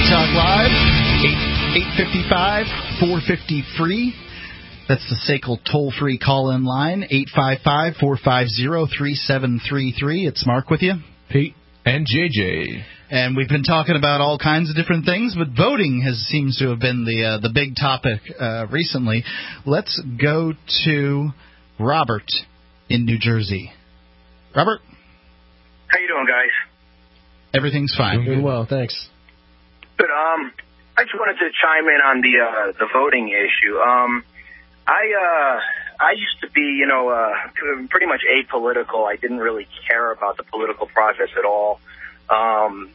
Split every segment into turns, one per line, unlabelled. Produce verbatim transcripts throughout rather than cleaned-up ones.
Talk Live, eight five five, four five zero, free. That's the S A C L toll-free call-in line, eight five five, four five zero, three seven three three. It's Mark with you.
Pete. And J J.
And we've been talking about all kinds of different things, but voting has seems to have been the uh, the big topic uh, recently. Let's go to Robert in New Jersey. Robert?
How you doing, guys?
Everything's fine.
Doing well, thanks.
Good. Um, I just wanted to chime in on the uh, the voting issue. Um, I uh, I used to be, you know, uh, pretty much apolitical. I didn't really care about the political process at all, um,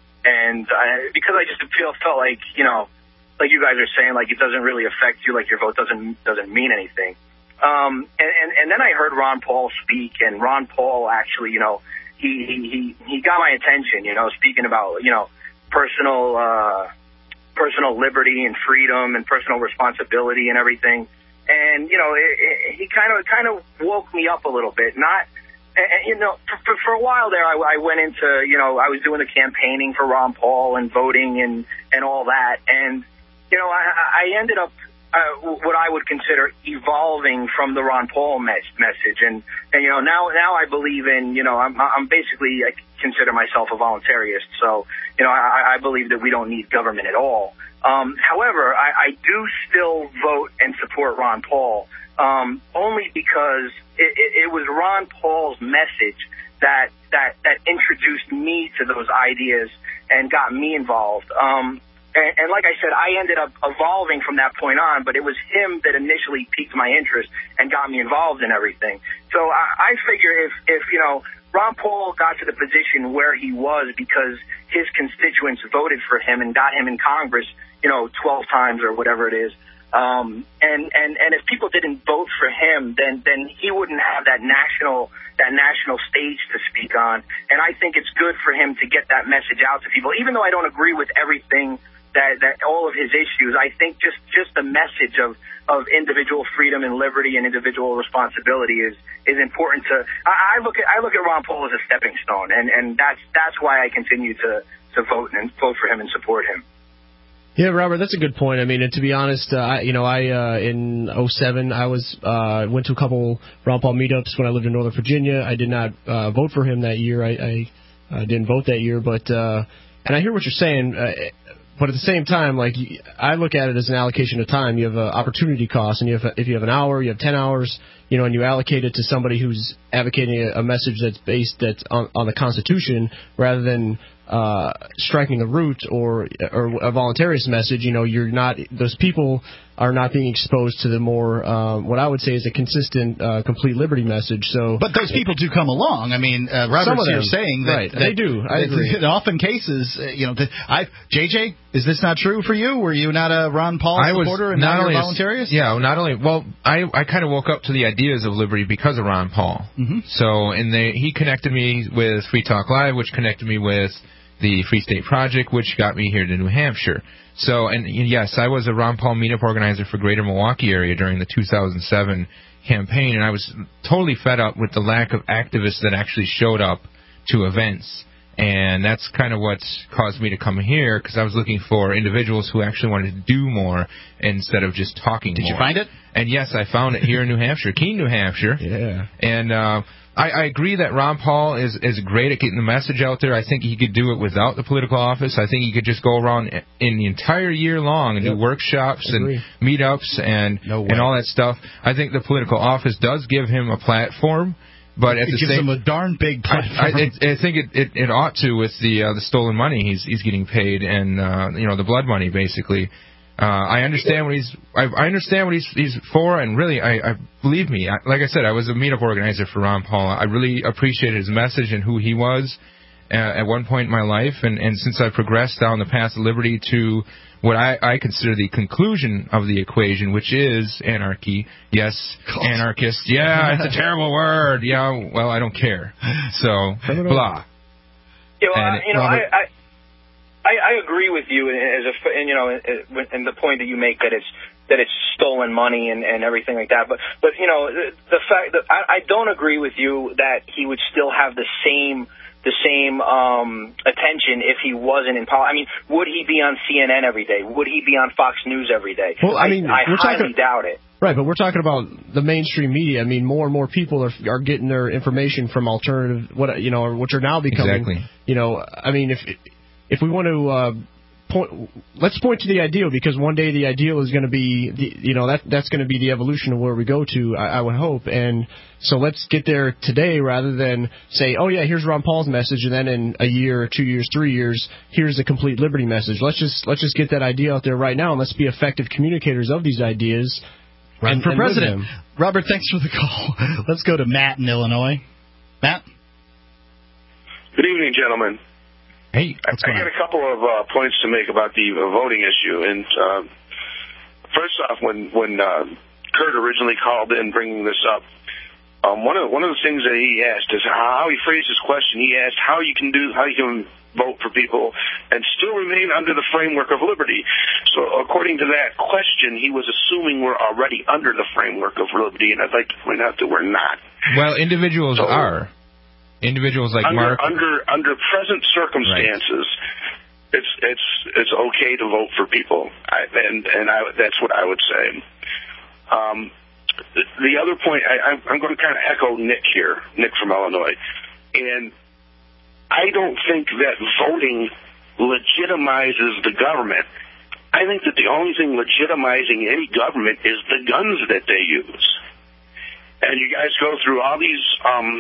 and I, because I just feel felt like, you know, like you guys are saying, like it doesn't really affect you, like your vote doesn't doesn't mean anything. Um, and, and and then I heard Ron Paul speak, and Ron Paul actually, you know, he he he got my attention, you know, speaking about, you know, personal uh, personal liberty and freedom and personal responsibility and everything. And, you know, it, it, he kind of kind of woke me up a little bit. Not, and, you know, for, for a while there, I, I went into, you know, I was doing the campaigning for Ron Paul and voting and, and all that. And, you know, I, I ended up uh, what I would consider evolving from the Ron Paul mes- message. And, and, you know, now now I believe in, you know, I'm, I'm basically, I consider myself a voluntarist. So, you know, I, I believe that we don't need government at all. Um, however, I, I do still vote and support Ron Paul, um, only because it, it, it was Ron Paul's message that, that, that introduced me to those ideas and got me involved. Um, and, and like I said, I ended up evolving from that point on, but it was him that initially piqued my interest and got me involved in everything. So I, I figure if, if, you know, Ron Paul got to the position where he was because his constituents voted for him and got him in Congress, you know, twelve times or whatever it is. Um, and, and, and if people didn't vote for him, then, then he wouldn't have that national, that national stage to speak on. And I think it's good for him to get that message out to people, even though I don't agree with everything that, that all of his issues. I think just, just the message of, of individual freedom and liberty and individual responsibility is, is important to, I, I look at, I look at Ron Paul as a stepping stone, and, and that's, that's why I continue to, to vote and vote for him and support him.
Yeah, Robert, that's a good point. I mean, and to be honest, uh, I, you know, I uh, in oh seven, I was uh, went to a couple Ron Paul meetups when I lived in Northern Virginia. I did not uh, vote for him that year. I, I uh, didn't vote that year, but uh, and I hear what you're saying. Uh, But at the same time, like I look at it as an allocation of time. You have an opportunity cost, and you have, if you have an hour, you have ten hours, you know, and you allocate it to somebody who's advocating a, a message that's based that's on, on the Constitution rather than uh, striking the root or or a voluntarist message. You know, you're not; those people are not being exposed to the more um, what I would say is a consistent, uh, complete liberty message. So,
but those people do come along. I mean, uh, Robert's here saying that,
right.
that
they do. I agree.
In often cases, uh, you know, the, I J J, is this not true for you? Were you not a Ron Paul
I
supporter
was
and
not
now
only
you're a
voluntarist?
voluntarist?
Yeah, not only. Well, I I kind of woke up to the ideas of liberty because of Ron Paul.
Mm-hmm.
So, and they he connected me with Free Talk Live, which connected me with the Free State Project, which got me here to New Hampshire. So, and yes, I was a Ron Paul meetup organizer for Greater Milwaukee area during the two thousand seven campaign, and I was totally fed up with the lack of activists that actually showed up to events. And that's kind of what's caused me to come here, because I was looking for individuals who actually wanted to do more instead of just talking
Did
more.
Did you find it?
And yes, I found it here in New Hampshire, Keene, New Hampshire.
Yeah.
And uh, I, I agree that Ron Paul is, is great at getting the message out there. I think he could do it without the political office. I think he could just go around in the entire year long and yep. do workshops and meetups and
no
and all that stuff. I think the political office does give him a platform. But at
it
the
gives
same,
him a darn big platform.
I, I, I think it, it, it ought to with the uh, the stolen money he's he's getting paid and uh, you know the blood money basically. Uh, I understand what he's I, I understand what he's he's for, and really I, I believe me. I, like I said, I was a meetup organizer for Ron Paul. I really appreciated his message and who he was uh, at one point in my life, and and since I progressed down the path of liberty to what I, I consider the conclusion of the equation, which is anarchy. Yes, God. Anarchist. Yeah, it's a terrible word. Yeah, well, I don't care. So, blah.
Yeah, well, I, you know, Robert, I, I I agree with you as a, and you know, in the point that you make that it's that it's stolen money and, and everything like that. But, but you know, the, the fact that I, I don't agree with you that he would still have the same the same um, attention if he wasn't in politics. I mean, would he be on C N N every day? Would he be on Fox News every day?
Well, I mean,
I, I
we're
highly
talking,
doubt it.
Right, but we're talking about the mainstream media. I mean, more and more people are are getting their information from alternative, what you know, which are now becoming,
exactly.
you know, I mean, if if we want to. Uh, Point, let's point to the ideal, because one day the ideal is going to be, the, you know, that that's going to be the evolution of where we go to, I, I would hope. And so let's get there today rather than say, oh, yeah, here's Ron Paul's message, and then in a year, two years, three years, here's the complete liberty message. Let's just let's just get that idea out there right now, and let's be effective communicators of these ideas.
Run
and,
for
and
president. Robert, thanks for the call. Let's go to Matt in Illinois. Matt?
Good evening, gentlemen.
Hey,
I, I got a couple of uh, points to make about the uh, voting issue. And uh, first off, when when uh, Kurt originally called in bringing this up, um, one of one of the things that he asked is how he phrased his question. He asked how you can do how you can vote for people and still remain under the framework of liberty. So according to that question, he was assuming we're already under the framework of liberty, and I'd like to point out that we're not.
Well, individuals
so,
are. Individuals like
under,
Mark.
Under under present circumstances, right. it's it's it's okay to vote for people, I, and and I, that's what I would say. Um, the, the other point, I, I'm going to kind of echo Nick here, Nick from Illinois, and I don't think that voting legitimizes the government. I think that the only thing legitimizing any government is the guns that they use. And you guys go through all these. Um,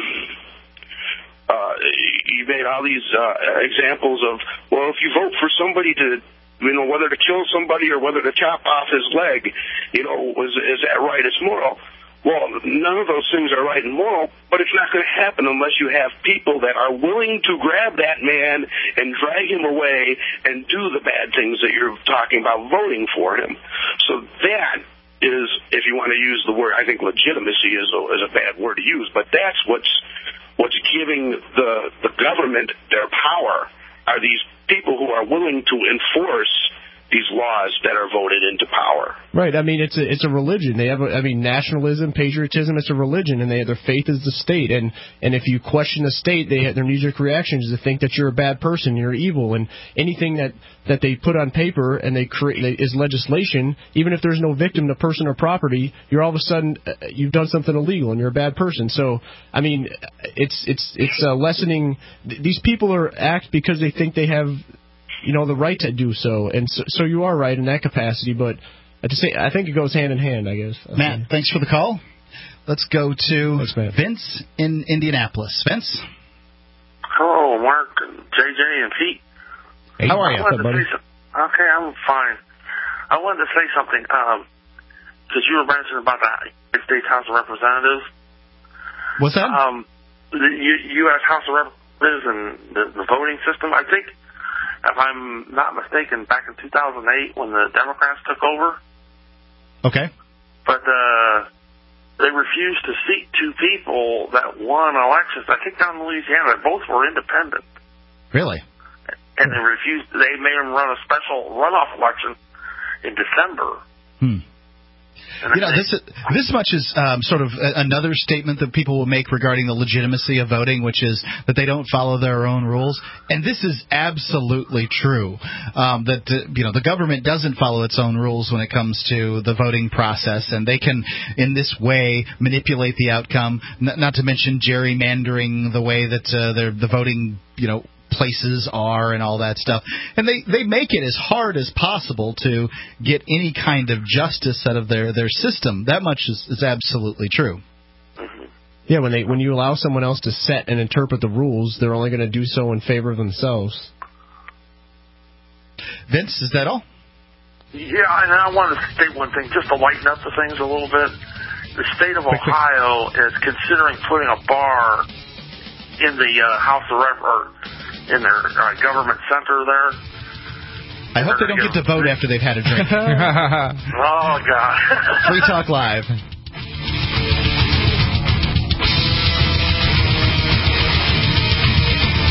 Uh, you made all these uh, examples of, well, if you vote for somebody to, you know, whether to kill somebody or whether to chop off his leg, you know, is, is that right? It's moral. Well, none of those things are right and moral, but it's not going to happen unless you have people that are willing to grab that man and drag him away and do the bad things that you're talking about voting for him. So that is, if you want to use the word, I think legitimacy is a, is a bad word to use, but that's what's What's giving the, the government their power are these people who are willing to enforce these laws that are voted into power.
Right. I mean, it's a it's a religion. They have, a, I mean, nationalism, patriotism. It's a religion, and they their faith is the state. And and if you question the state, they their knee-jerk reaction is to think that you're a bad person, you're evil, and anything that, that they put on paper and they create is legislation. Even if there's no victim to person or property, you're all of a sudden uh, you've done something illegal and you're a bad person. So I mean, it's it's it's uh, lessening. These people are act because they think they have, you know, the right to do so, and so, so you are right in that capacity. But to say, I think it goes hand in hand, I guess.
Matt, okay. Thanks for the call. Let's go to
thanks,
Vince in Indianapolis. Vince?
Hello, Mark, J J, and Pete.
Hey, how are you?
Up, buddy? Okay, I'm fine. I wanted to say something, because um, you were mentioning about the United States House of Representatives.
What's that?
Um, the U S House of Representatives and the, the voting system, I think, if I'm not mistaken, back in two thousand eight when the Democrats took over.
Okay.
But uh, they refused to seat two people that won elections. I think down in Louisiana, both were independent.
Really?
And they refused. They made them run a special runoff election in December.
Hmm. You know, this this much is um, sort of a, another statement that people will make regarding the legitimacy of voting, which is that they don't follow their own rules. And this is absolutely true, um, that uh, you know the government doesn't follow its own rules when it comes to the voting process, and they can, in this way, manipulate the outcome. N- not to mention gerrymandering the way that uh, the voting, you know, places are and all that stuff. And they, they make it as hard as possible to get any kind of justice out of their, their system. That much is, is absolutely true.
Yeah, when they when you allow someone else to set and interpret the rules, they're only going to do so in favor of themselves.
Vince, is that all?
Yeah, and I wanted to state one thing, just to lighten up the things a little bit. The state of quick, Ohio quick. is considering putting a bar in the uh, House of Rep or in their uh, government center there.
I hope they don't get to vote after they've had a drink.
Oh, God.
Free Talk Live.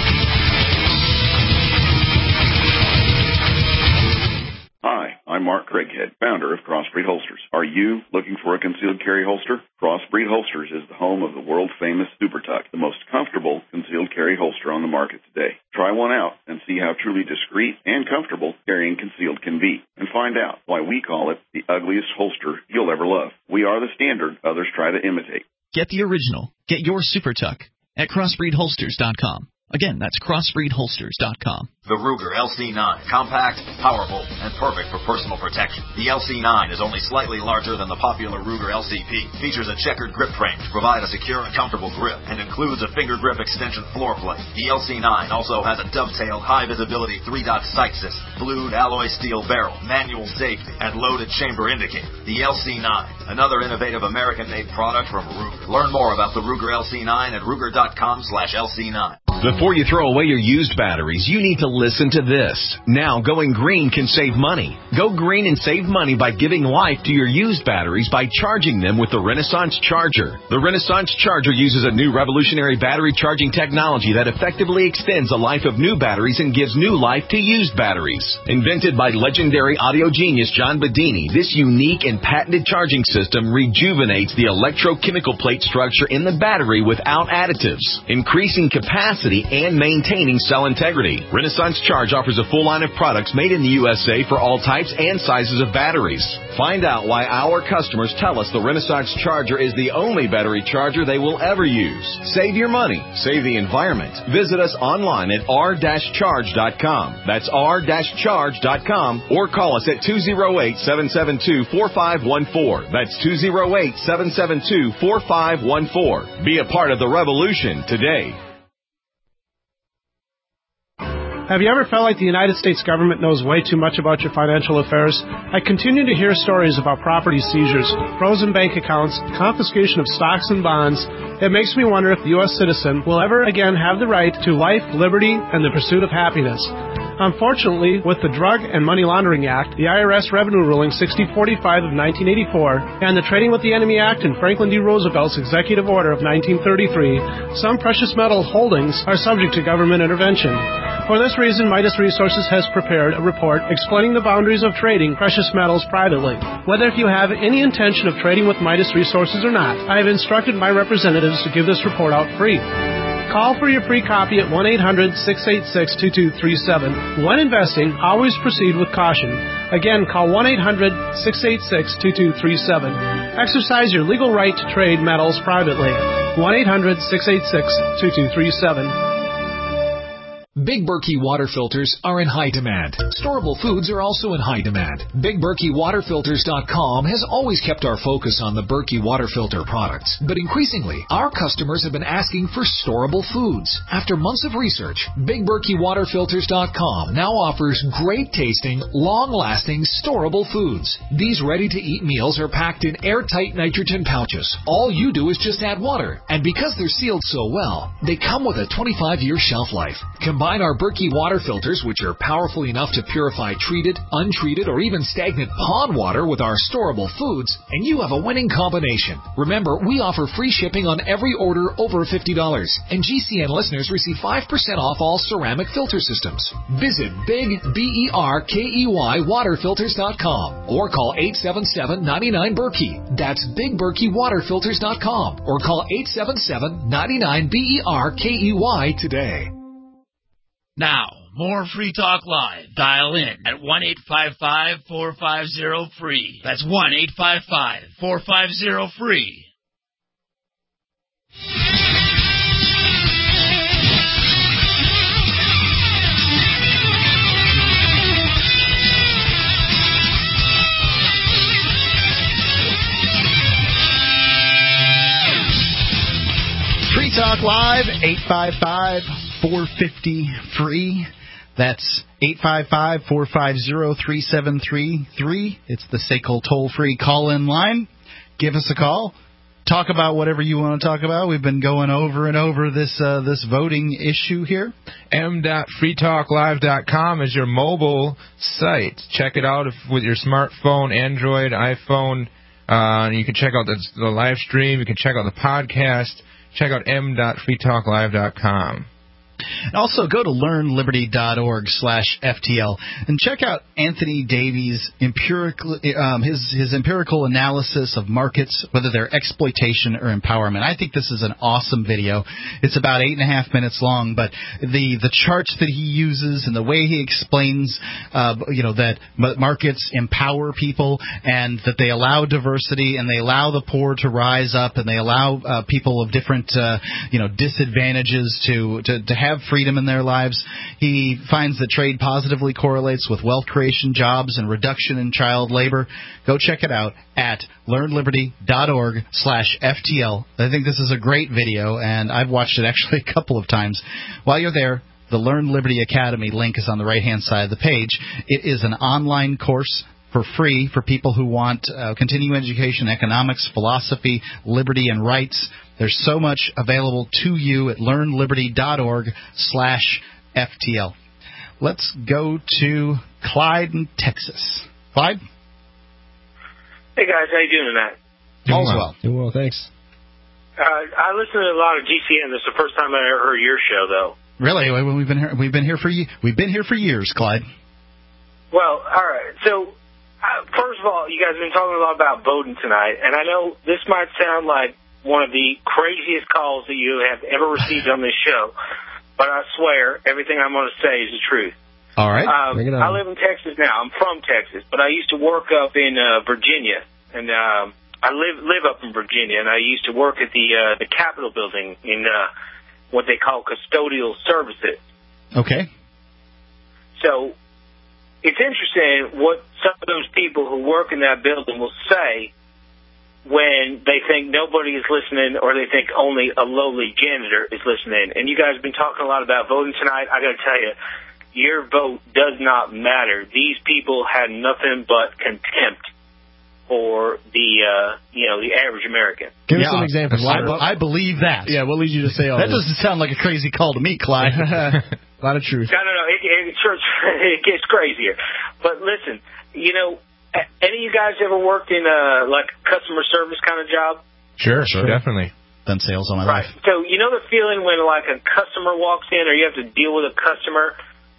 Hi, I'm Mark Craighead, founder of Crossbreed Holsters. Are you looking for a concealed carry holster? Crossbreed Holsters is the home of the world-famous Super Tuck, the most comfortable concealed carry holster on the market today. Try one out and see how truly discreet and comfortable carrying concealed can be, and find out why we call it the ugliest holster you'll ever love. We are the standard others try to imitate.
Get the original. Get your Super Tuck at crossbreed holsters dot com. Again, that's crossbreed holsters dot com.
The Ruger L C nine. Compact, powerful, and perfect for personal protection. The L C nine is only slightly larger than the popular Ruger L C P. Features a checkered grip frame to provide a secure and comfortable grip, and includes a finger grip extension floor plate. The L C nine also has a dovetailed high-visibility three-dot sight system, blued alloy steel barrel, manual safety, and loaded chamber indicator. The L C nine, another innovative American-made product from Ruger. Learn more about the Ruger L C nine at ruger dot com slash L C nine.
Before you throw away your used batteries, you need to listen to this. Now, going green can save money. Go green and save money by giving life to your used batteries by charging them with the Renaissance Charger. The Renaissance Charger uses a new revolutionary battery charging technology that effectively extends the life of new batteries and gives new life to used batteries. Invented by legendary audio genius John Bedini, this unique and patented charging system rejuvenates the electrochemical plate structure in the battery without additives, increasing capacity and maintaining cell integrity. Renaissance Charge offers a full line of products made in the U S A for all types and sizes of batteries. Find out why our customers tell us the Renaissance Charger is the only battery charger they will ever use. Save your money. Save the environment. Visit us online at r dash charge dot com. That's r dash charge dot com, or call us at two oh eight, seven seven two, four five one four. That's two oh eight, seven seven two, four five one four. Be a part of the revolution today.
Have you ever felt like the United States government knows way too much about your financial affairs? I continue to hear stories about property seizures, frozen bank accounts, confiscation of stocks and bonds. It makes me wonder if the U S citizen will ever again have the right to life, liberty, and the pursuit of happiness. Unfortunately, with the Drug and Money Laundering Act, the I R S Revenue Ruling sixty forty-five of nineteen eighty-four, and the Trading with the Enemy Act and Franklin D. Roosevelt's Executive Order of nineteen thirty-three, some precious metal holdings are subject to government intervention. For this reason, Midas Resources has prepared a report explaining the boundaries of trading precious metals privately. Whether if you have any intention of trading with Midas Resources or not, I have instructed my representatives to give this report out free. Call for your free copy at one eight hundred, six eight six, two two three seven. When investing, always proceed with caution. Again, call one eight hundred, six eight six, two two three seven. Exercise your legal right to trade metals privately. one eight hundred, six eight six, two two three seven.
Big Berkey water filters are in high demand. Storable foods are also in high demand. Big Berkey Water Filters dot com has always kept our focus on the Berkey water filter products. But increasingly, our customers have been asking for storable foods. After months of research, Big Berkey Water Filters dot com now offers great tasting, long-lasting, storable foods. These ready-to-eat meals are packed in airtight nitrogen pouches. All you do is just add water. And because they're sealed so well, they come with a twenty-five year shelf life. Combine our Berkey water filters, which are powerful enough to purify treated, untreated, or even stagnant pond water with our storable foods, and you have a winning combination. Remember, we offer free shipping on every order over fifty dollars, and G C N listeners receive five percent off all ceramic filter systems. Visit Big B E R K E Y Water Filters dot com or call eight seven seven, nine nine, Berkey. That's Big Berkey Water Filters dot com or call eight seven seven, nine nine, B E R K E Y today.
Now, more Free Talk Live. Dial in at one eight five five, four five zero, free. That's one eight five five, four five zero, free.
Free Talk Live, eight five five, four five zero, free. That's eight five five, four five zero, three seven three three. It's the S A C L toll-free call-in line. Give us a call. Talk about whatever you want to talk about. We've been going over and over this uh, this voting issue here.
m dot free talk live dot com is your mobile site. Check it out if, with your smartphone, Android, iPhone. Uh, you can check out the, the live stream. You can check out the podcast. Check out m dot free talk live dot com.
And also, go to learn liberty dot org slash F T L and check out Anthony Davies' empirical, um, his, his empirical analysis of markets, whether they're exploitation or empowerment. I think this is an awesome video. It's about eight and a half minutes long, but the, the charts that he uses and the way he explains, uh, you know, that markets empower people and that they allow diversity and they allow the poor to rise up and they allow uh, people of different, uh, you know, disadvantages to, to, to have freedom in their lives. He finds that trade positively correlates with wealth creation, jobs, and reduction in child labor. Go check it out at learn liberty dot org slash F T L. I think this is a great video, and I've watched it actually a couple of times. While you're there, the Learn Liberty Academy link is on the right-hand side of the page. It is an online course for free for people who want uh, continuing education, economics, philosophy, liberty, and rights. There's so much available to you at learn liberty dot org slash F T L. Let's go to Clyde in Texas. Clyde?
Hey, guys. How you doing tonight?
All's well.
Doing well, thanks.
Uh, I listen to a lot of G C N. This is the first time I ever heard your show, though.
Really? We've been here, we've been here for ye- we've been here for years, Clyde.
Well, all right. So, uh, first of all, you guys have been talking a lot about voting tonight, and I know this might sound like one of the craziest calls that you have ever received on this show, but I swear everything I'm going to say is the truth.
All right.
Um,
Bring it on.
I live in Texas now. I'm from Texas, but I used to work up in uh, Virginia, and um, I live live up in Virginia, and I used to work at the uh, the Capitol building in uh, what they call custodial services.
Okay.
So it's interesting what some of those people who work in that building will say when they think nobody is listening or they think only a lowly janitor is listening. And you guys have been talking a lot about voting tonight. I got to tell you, your vote does not matter. These people had nothing but contempt for the, uh, you know, the average American.
Give
yeah,
us some examples.
I, I believe that.
Yeah, what leads you to say all
that
this?
That doesn't sound like a crazy call to me, Clyde.
A lot of truth.
No, no, no. It, it, it gets crazier. But listen, you know, any of you guys ever worked in a like customer service kind of job?
Sure, sure, definitely.
Done sales all my
right.
life.
So you know the feeling when like a customer walks in or you have to deal with a customer.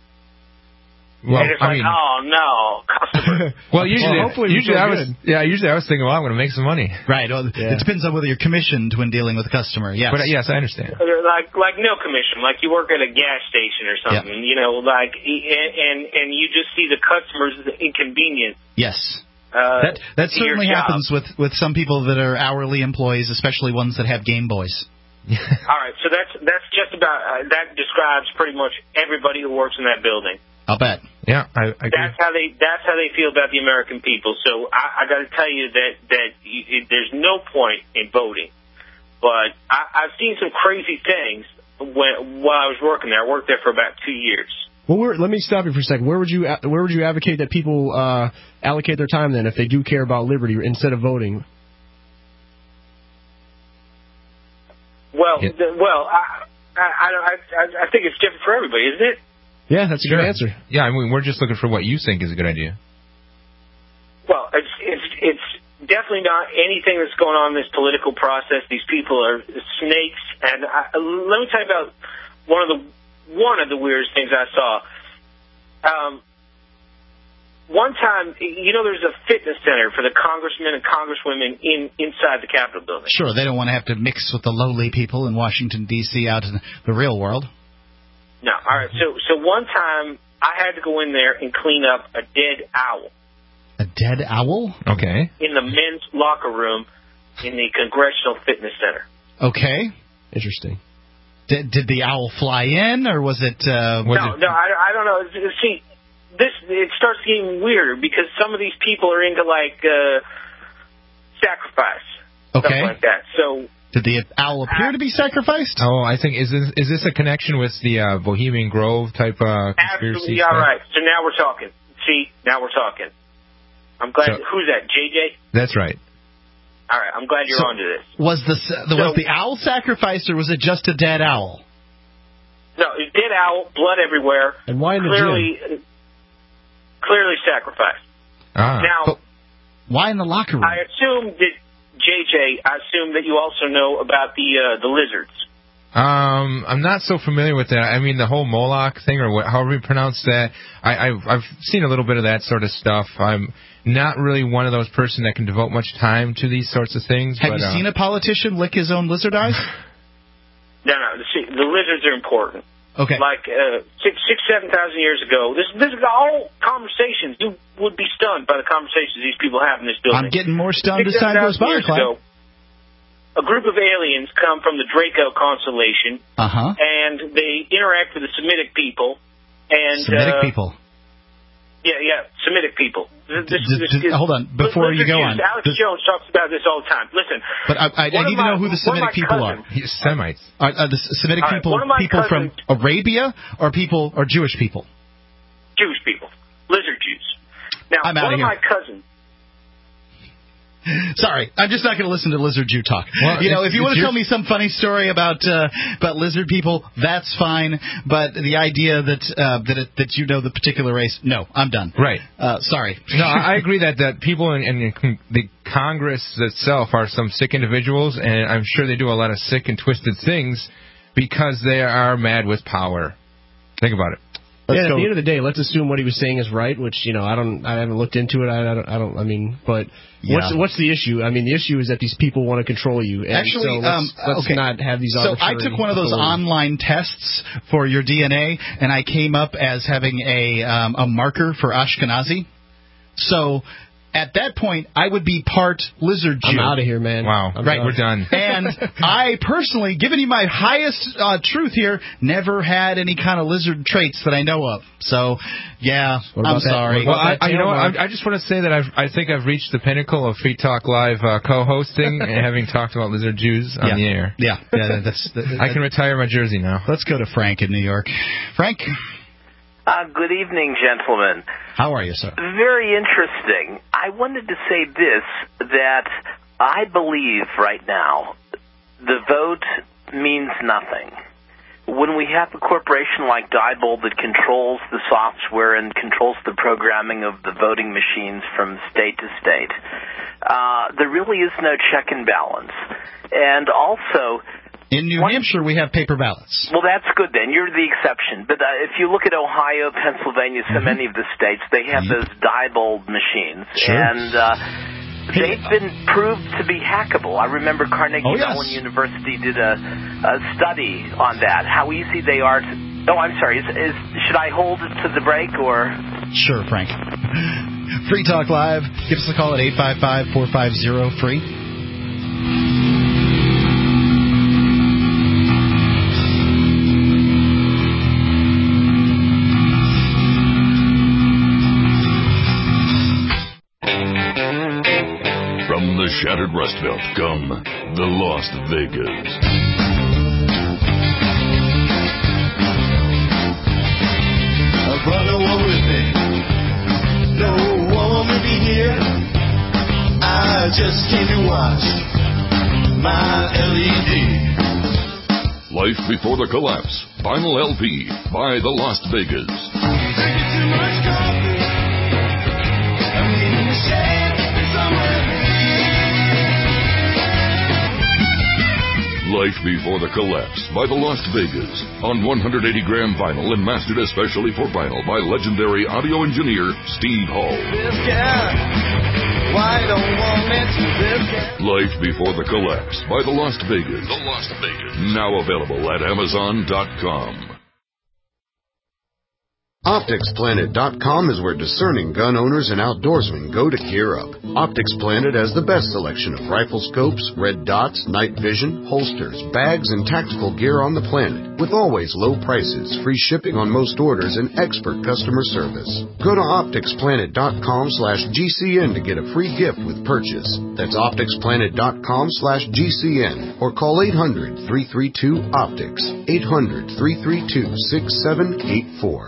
Well,
and it's
I
like,
mean,
oh no, customer.
well, usually,
well, hopefully
usually I was,
good.
yeah, usually I was thinking, well, I'm going to make some money.
Right. Well,
yeah.
It depends on whether you're commissioned when dealing with a customer. Yes.
But uh, yes, I understand.
Like, like no commission, like you work at a gas station or something,
yeah.
you know, like, and, and and you just see the customers as inconvenience.
Yes.
Uh,
that that certainly happens with, with some people that are hourly employees, especially ones that have Game Boys.
All right, so that's that's just about uh, that describes pretty much everybody who works in that building.
I'll bet.
Yeah, I, I agree.
That's how they that's how they feel about the American people. So I, I got to tell you that that you, it, there's no point in voting. But I, I've seen some crazy things when while I was working there. I worked there for about two years.
Well, where, let me stop you for a second. Where would you where would you advocate that people uh, allocate their time then if they do care about liberty instead of voting?
Well,
yeah.
the, well, I, I I I think it's different for everybody, isn't it?
Yeah, that's a
sure.
good answer.
Yeah, I mean, we're just looking for what you think is a good idea.
Well, it's it's it's definitely not anything that's going on in this political process. These people are snakes, and I, let me tell you about one of the one of the weirdest things I saw. Um, one time, you know, there's a fitness center for the congressmen and congresswomen in inside the Capitol building.
Sure, they don't want to have to mix with the lowly people in Washington D C out in the real world.
No, all right. So, so one time I had to go in there and clean up a dead owl.
A dead owl?
Okay.
In the men's locker room in the Congressional Fitness Center.
Okay.
Interesting.
Did, did the owl fly in, or was it? Uh, was
no,
it...
no, I, I don't know. See, this it starts getting weirder because some of these people are into like uh, sacrifice,
okay.
stuff like that. So.
Did the owl appear to be sacrificed?
Oh, I think is this is this a connection with the uh, Bohemian Grove type uh, conspiracy?
Absolutely, all right. So now we're talking. See, now we're talking. I'm glad.
So,
who's that? J J.
That's right.
All right, I'm glad you're
so
onto this.
Was the, the
so,
was the owl sacrificed, or was it just a dead owl?
No, it dead owl, blood everywhere.
And why in the
clearly,
gym?
Clearly sacrificed.
Ah.
Now,
but why in the locker room?
I assume that J J. I assume that you also know about the uh, the lizards.
Um, I'm not so familiar with that. I mean, the whole Moloch thing, or what, however you pronounce that, I, I've, I've seen a little bit of that sort of stuff. I'm not really one of those person that can devote much time to these sorts of things.
Have
but,
you
uh,
seen a politician lick his own lizard eyes?
No, no. See, the lizards are important.
Okay.
Like uh, six, six, seven thousand years ago, this, this is all conversations. You would be stunned by the conversations these people have in this building.
I'm getting more stunned
Six,
as time goes by,
years
Clyde.
ago, a group of aliens come from the Draco constellation,
Uh-huh.
and they interact with the Semitic people. And
Semitic
uh,
people.
Yeah, yeah, Semitic people. This,
D-
this,
d-
this,
hold on, before you go on.
Alex
This-
Jones talks about this all the time. Listen.
But I, I, I
one
need
of
to
my-
know who the
one of
Semitic
my
people
cousins-
are.
Semites.
Are, are the Semitic
All right,
people
one of my
people from Arabia, or people or Jewish people?
Jewish people. Lizard Jews. Now,
I'm
one
outta
of
here.
my cousins.
Sorry, I'm just not going to listen to lizard Jew talk.
Well,
you know,
if-
if you
if
want to
you're-
tell me some funny story about uh, about lizard people, that's fine. But the idea that uh, that it, that you know the particular race, no, I'm done.
Right.
Uh, sorry.
No, I I agree that, that people in, in the Congress itself are some sick individuals, and I'm sure they do a lot of sick and twisted things because they are mad with power. Think about it.
Yeah, at the end of the day, let's assume what he was saying is right, which, you know, I don't, I haven't looked into it. I, I don't, I don't, I mean, but
Yeah.
what's what's the issue? I mean, the issue is that these people want to control you. And
Actually,
so let's,
um,
let's
okay.
not have these
So I
arbitrary
took one of those
authorities.
online tests for your D N A, and I came up as having a um, a marker for Ashkenazi. So at that point, I would be part lizard Jew.
I'm out of here, man.
Wow.
I'm
Right,
done.
We're done.
And I personally, giving you my highest uh, truth here, never had any kind of lizard traits that I know of. So, yeah,
What
I'm
about that-
sorry.
what
Well, I,
about
I, you know,
Tailmark?
I, I just want to say that I've, I think I've reached the pinnacle of Free Talk Live uh, co-hosting and having talked about lizard Jews on
yeah.
the air.
Yeah, yeah, that's. that-
I can retire my jersey now.
Let's go to Frank in New York. Frank,
Uh, good evening, gentlemen.
how are you, sir?
Very interesting. I wanted to say this, that I believe right now the vote means nothing. When we have a corporation like Diebold that controls the software and controls the programming of the voting machines from state to state, uh, there really is no check and balance. And also,
In New Hampshire, we have paper ballots.
well, that's good then. You're the exception. But uh, if you look at Ohio, Pennsylvania, so many of the states, they have those Diebold machines.
Sure.
And uh, they've been proved to be hackable. I remember Carnegie
Oh, yes.
Mellon University did a, a study on that, how easy they are to... Oh, I'm sorry. Is, is, should I hold it to the break or...
Sure, Frank. Free Talk Live. Give us a call at eight five five, four five zero, free.
From the shattered Rust Belt come the Las Vegas.
Brother, what with me? No one will be here. I just came to watch my L E D.
Life Before the Collapse. Vinyl L P by the Las Vegas.
Drinking too much coffee. I'm in the shade somewhere.
Life Before the Collapse by the Las Vegas. On one hundred eighty gram vinyl and mastered especially for vinyl by legendary audio engineer Steve Hall.
This guy, why don't want it to this guy?
Life Before the Collapse by the Las Vegas. The Las Vegas. Now available at Amazon dot com.
Optics Planet dot com is where discerning gun owners and outdoorsmen go to gear up. Optics Planet has the best selection of rifle scopes, red dots, night vision, holsters, bags, and tactical gear on the planet, with always low prices, free shipping on most orders, and expert customer service. Go to Optics Planet dot com slash G C N to get a free gift with purchase. That's Optics Planet dot com slash G C N or call eight hundred, three three two, OPTICS, eight hundred, three three two, six seven eight four.
Democrats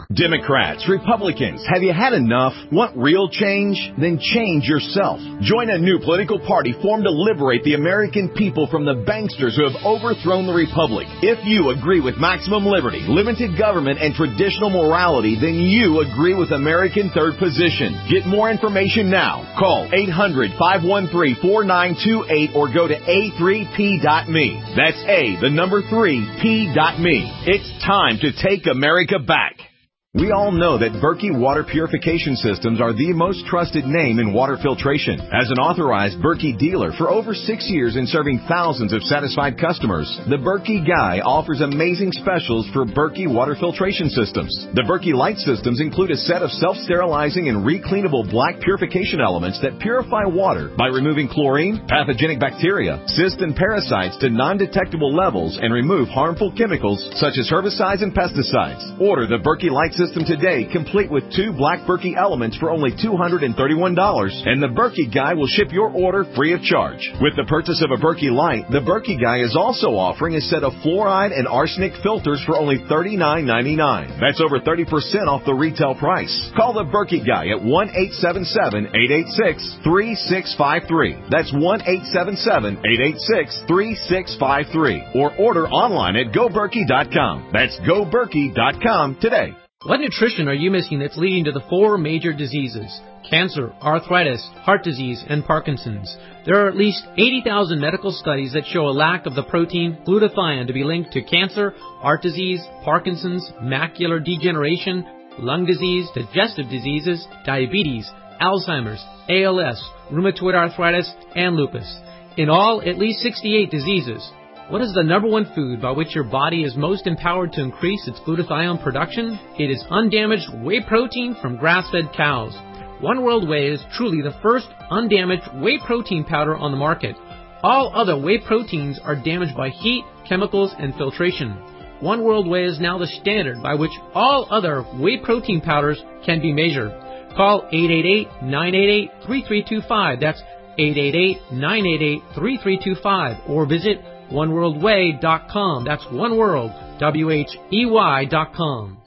Democrats, Republicans, have you had enough? Want real change? Then change yourself. Join a new political party formed to liberate the American people from the banksters who have overthrown the Republic. If you agree with maximum liberty, limited government, and traditional morality, then you agree with American Third Position. Get more information now. Call eight hundred, five one three, four nine two eight or go to A three P dot me. That's A, the number three, P dot me. It's time to take America back. We all know that Berkey Water Purification Systems are the most trusted name in water filtration. As an authorized Berkey dealer for over six years and serving thousands of satisfied customers, the Berkey Guy offers amazing specials for Berkey Water Filtration Systems. The Berkey Light Systems include a set of self-sterilizing and recleanable black purification elements that purify water by removing chlorine, pathogenic bacteria, cysts, and parasites to non-detectable levels and remove harmful chemicals such as herbicides and pesticides. Order the Berkey Light System today, complete with two black Berkey elements for only two hundred thirty-one dollars, and the Berkey Guy will ship your order free of charge. With the purchase of a Berkey Light, the Berkey Guy is also offering a set of fluoride and arsenic filters for only thirty-nine ninety-nine. That's over thirty percent off the retail price. Call the Berkey Guy at one eight seven seven, eight eight six, three six five three. That's one eight seven seven, eight eight six, three six five three. Or order online at go berkey dot com. That's go berkey dot com today.
What nutrition are you missing that's leading to the four major diseases? Cancer, arthritis, heart disease, and Parkinson's. There are at least eighty thousand medical studies that show a lack of the protein glutathione to be linked to cancer, heart disease, Parkinson's, macular degeneration, lung disease, digestive diseases, diabetes, Alzheimer's, A L S, rheumatoid arthritis, and lupus. In all, at least sixty-eight diseases. What is the number one food by which your body is most empowered to increase its glutathione production? It is undamaged whey protein from grass-fed cows. One World Whey is truly the first undamaged whey protein powder on the market. All other whey proteins are damaged by heat, chemicals, and filtration. One World Whey is now the standard by which all other whey protein powders can be measured. Call eight eight eight, nine eight eight, three three two five. That's eight eight eight, nine eight eight, three three two five. Or visit one world way dot com. That's one world, W H E Y dot com.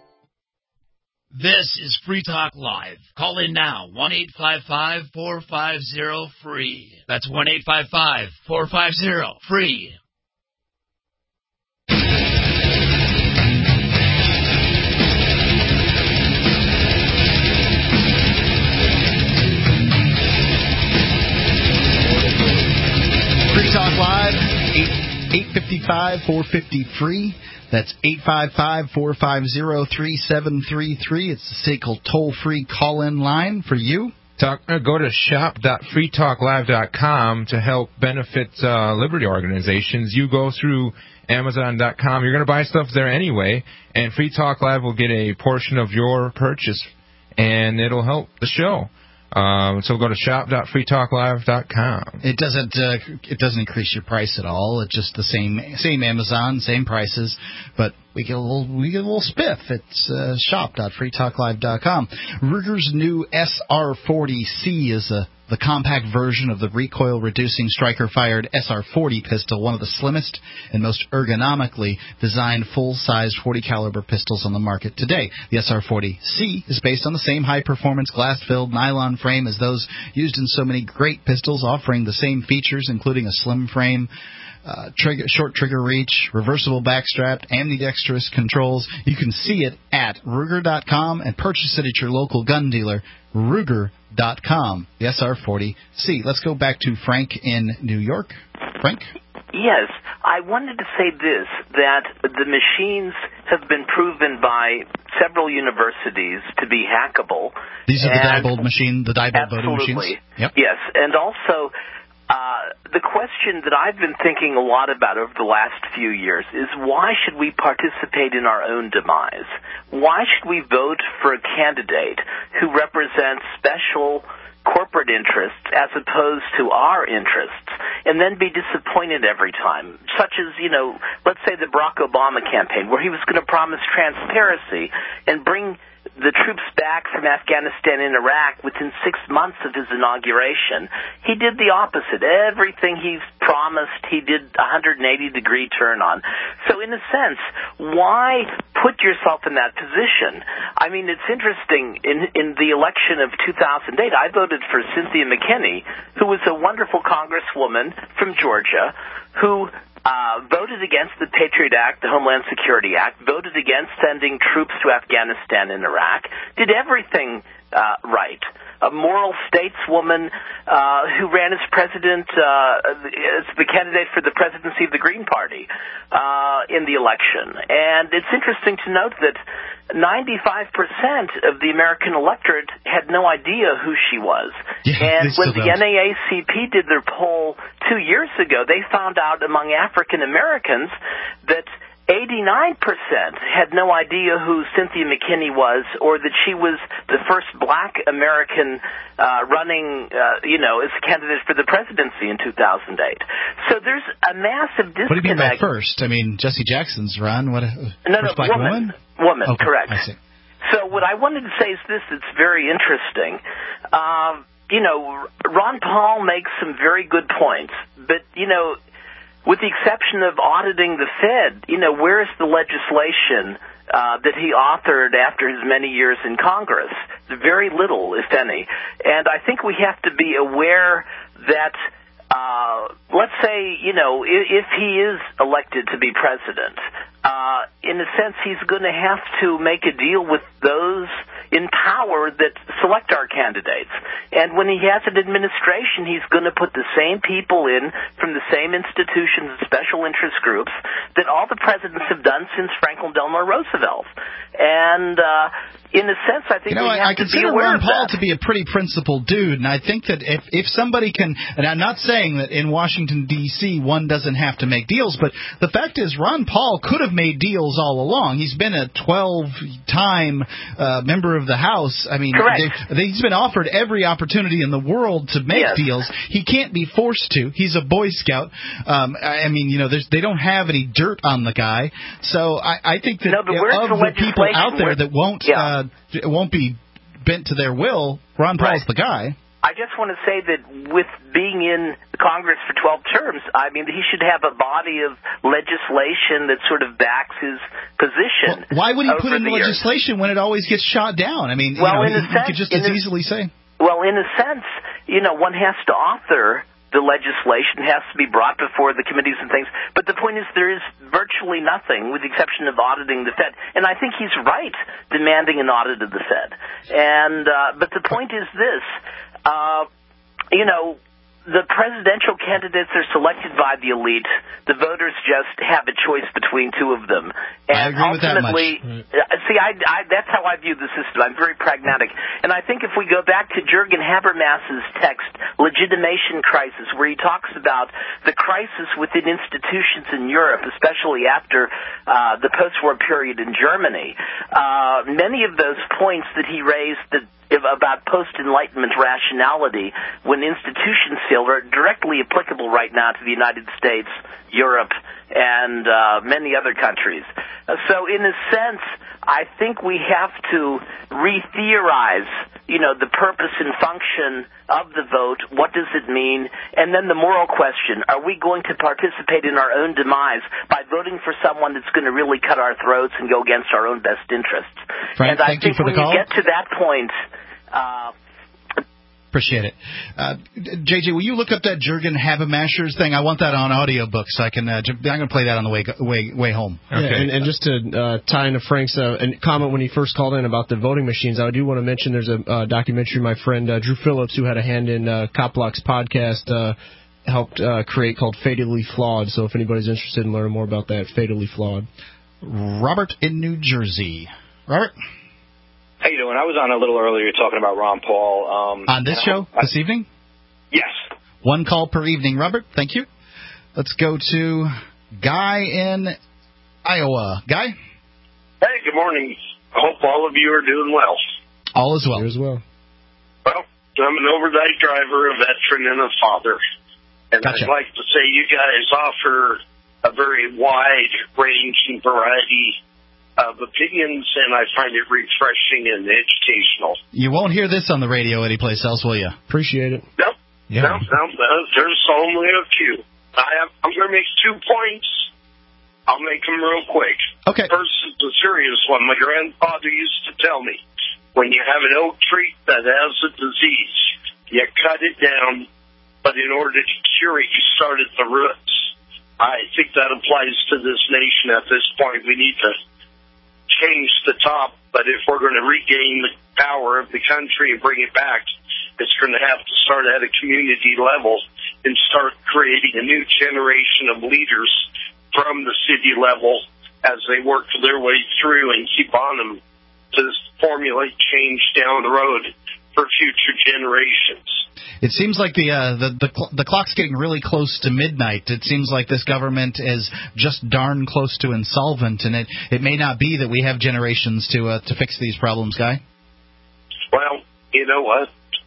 This is Free Talk Live. Call in now, one eight five five, four five zero, free. That's one eight five five, four five zero, free.
Free Talk Live, eight five five, four five zero, free. That's eight five five, four five zero, three seven three three. It's the S A C L toll-free call-in line for you.
Talk, uh, go to shop dot free talk live dot com to help benefit uh, Liberty organizations. You go through amazon dot com. You're going to buy stuff there anyway, and Free Talk Live will get a portion of your purchase, and it'll help the show. Um, so go to shop dot free talk live dot com.
It doesn't uh, it doesn't increase your price at all. It's just the same same Amazon, same prices, but we get a little we get a little spiff. It's uh, shop dot free talk live dot com. Ruger's new S R forty C is a the compact version of the recoil-reducing striker-fired S R forty pistol, one of the slimmest and most ergonomically designed full-sized forty caliber pistols on the market today. The S R forty C is based on the same high-performance glass-filled nylon frame as those used in so many great pistols, offering the same features, including a slim frame, Uh, trigger, short trigger reach, reversible backstrap, ambidextrous controls. You can see it at Ruger dot com and purchase it at your local gun dealer, Ruger dot com. The S R forty C. Let's go back to Frank in New York. Frank?
Yes, I wanted to say this, that the machines have been proven by several universities to be hackable.
These are the Diebold machine, the Diebold voting machines?
Yep. Yes, and also Uh, the question that I've been thinking a lot about over the last few years is why should we participate in our own demise? Why should we vote for a candidate who represents special corporate interests as opposed to our interests and then be disappointed every time? Such as, you know, let's say the Barack Obama campaign where he was going to promise transparency and bring the troops back from Afghanistan and Iraq within six months of his inauguration. He did the opposite. Everything he's promised, he did a one hundred eighty degree turn on. So in a sense, why put yourself in that position? I mean, it's interesting. In, in the election of two thousand eight, I voted for Cynthia McKinney, who was a wonderful congresswoman from Georgia, who Uh, voted against the Patriot Act, the Homeland Security Act, voted against sending troops to Afghanistan and Iraq, did everything uh, right. A moral stateswoman uh, who ran as president, uh, as the candidate for the presidency of the Green Party uh, in the election. And it's interesting to note that ninety-five percent of the American electorate had no idea who she was.
Yeah,
and when the
don't.
N double A C P did their poll two years ago, they found out among African Americans that eighty-nine percent had no idea who Cynthia McKinney was, or that she was the first black American uh, running, uh, you know, as a candidate for the presidency in two thousand eight. So there's a massive disconnect.
What do you mean by first? I mean, Jesse Jackson's run. What? A,
no,
first
no,
black
woman.
woman?
Woman,
okay,
correct.
I see.
So what I wanted to say is this: it's very interesting. Uh, you know, Ron Paul makes some very good points, but you know, with the exception of auditing the Fed, you know, where is the legislation uh, that he authored after his many years in Congress? Very little, if any. And I think we have to be aware that, uh, let's say, you know, if, if he is elected to be president, uh, in a sense, he's going to have to make a deal with those in power that select our candidates. And when he has an administration, he's going to put the same people in from the same institutions and special interest groups that all the presidents have done since Franklin Delano Roosevelt. And uh, in a sense, I think
you know,
we
I,
have
I
to be
consider
aware
Ron
of
Paul
that.
to be a pretty principled dude, and I think that if if somebody can, and I'm not saying that in Washington D C one doesn't have to make deals, but the fact is Ron Paul could have made deals all along. He's been a twelve-time uh, member of the House. I mean, they, they, he's been offered every opportunity in the world to make
Yes.
deals. He can't be forced to. He's a Boy Scout. Um, I, I mean, you know, there's, they don't have any dirt on the guy. So I, I think that
No, but where's
of
the
the people
legislation?
out there
Where-
that won't
Yeah.
uh, won't be bent to their will, Ron Paul's
Right.
the guy.
I just want to say that with being in Congress for twelve terms, I mean, he should have a body of legislation that sort of backs his position.
Well, why would he put
over
in
the years.
legislation when it always gets shot down? I mean,
Well,
you
in
know,
a
he,
sense-
he could just
in
as
a-
easily say.
Well, in a sense, you know, one has to author the legislation, has to be brought before the committees and things. But the point is there is virtually nothing, with the exception of auditing the Fed. And I think he's right demanding an audit of the Fed. And uh, but the point is this, uh, you know, the presidential candidates are selected by the elite. The voters just have a choice between two of them. And
I agree with that much.
ultimately, uh, see, I, I, that's how I view the system. I'm very pragmatic. And I think if we go back to Jürgen Habermas's text, Legitimation Crisis, where he talks about the crisis within institutions in Europe, especially after uh, the post-war period in Germany, uh, many of those points that he raised that about post-Enlightenment rationality when institutions fail are directly applicable right now to the United States, Europe, and uh, many other countries. Uh, so in a sense, I think we have to re-theorize, you know, the purpose and function of the vote. What does it mean? And then the moral question, are we going to participate in our own demise by voting for someone that's going to really cut our throats and go against our own best interests?
Frank,
and I
thank you
think
for the
when
call.
you get to that point, uh,
Appreciate it. Uh, J J, will you look up that Jürgen Habermas's thing? I want that on audiobook, so I can. Uh, I'm going to play that on the way way way home.
Yeah, and, and just to uh, tie into Frank's uh, comment when he first called in about the voting machines, I do want to mention there's a uh, documentary my friend uh, Drew Phillips, who had a hand in uh, Coplock's podcast, uh, helped uh, create called Fatally Flawed. So if anybody's interested in learning more about that, Fatally Flawed.
Robert in New Jersey. Robert?
How you doing? I was on a little earlier talking about Ron Paul. Um,
On this show
I,
this evening?
Yes.
One call per evening, Robert. Thank you. Let's go to Guy in Iowa. Guy?
Hey, good morning. I hope all of you are doing well.
All is well.
You as well.
Well, I'm an overnight driver, a veteran, and a father. And
Gotcha.
I'd like to say you guys offer a very wide range and variety of opinions, and I find it refreshing and educational.
You won't hear this on the radio anyplace else, will you?
Appreciate it.
Nope.
Yeah.
No, no, no, there's only a few. I have, I'm going to make two points. I'll make them real quick.
Okay.
First is the serious one. My grandfather used to tell me, when you have an oak tree that has a disease, you cut it down, but in order to cure it, you start at the roots. I think that applies to this nation at this point. We need to change the top, but if we're going to regain the power of the country and bring it back, it's going to have to start at a community level and start creating a new generation of leaders from the city level as they work their way through and keep on them to formulate change down the road for future generations.
It seems like the uh, the the, cl- the clock's getting really close to midnight. It seems like this government is just darn close to insolvent, and it, it may not be that we have generations to uh, to fix these problems, Guy.
Well, you know what?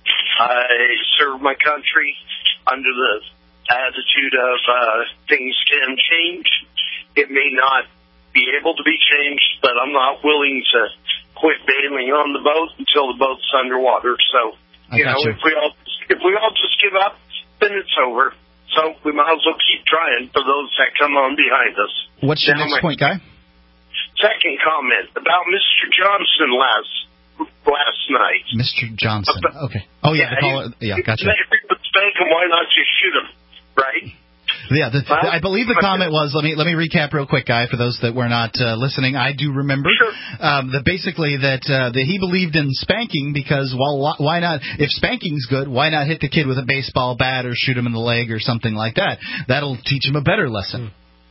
I serve my country under the attitude of uh, things can change. It may not be able to be changed, but I'm not willing to quit bailing on the boat until the boat's underwater. So, you know,
you.
if we all if we all just give up, then it's over. So we might as well keep trying for those that come on behind us.
What's your
now,
next point, Guy?
Second comment about Mister Johnson last last night.
Mister Johnson. Okay. Oh yeah,
yeah,
the caller, yeah, gotcha.
Spank him, why not just shoot him? Right?
Yeah, the, well, I believe the comment was. Let me let me recap real quick, Guy, for those that were not uh, listening. I do remember
sure.
um, that basically that uh, that he believed in spanking because well, why not? If spanking's good, why not hit the kid with a baseball bat or shoot him in the leg or something like that? That'll teach him a better lesson.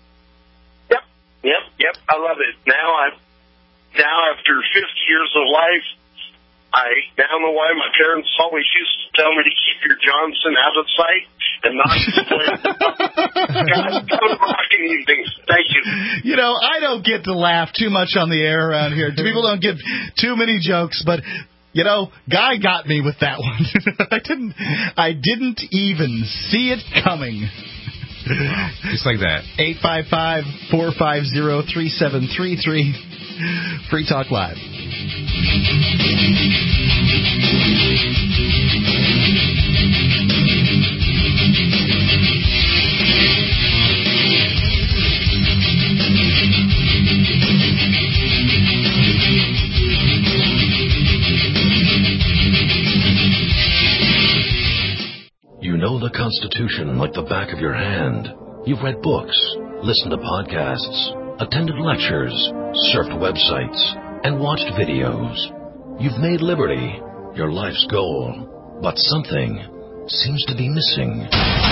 Yep, yep, yep. I love it. Now I now after fifty years of life, I now know why my parents always used to tell me to keep your Johnson out of sight and not display. God, don't rock anything. Thank you.
You know, I don't get to laugh too much on the air around here. People don't get too many jokes, but you know, Guy got me with that one. I didn't. I didn't even see it coming.
Just like that.
eight five five, four five zero, three seven three three. Free Talk Live.
You know the Constitution like the back of your hand. You've read books, listened to podcasts, attended lectures, surfed websites, and watched videos. You've made liberty your life's goal, but something seems to be missing.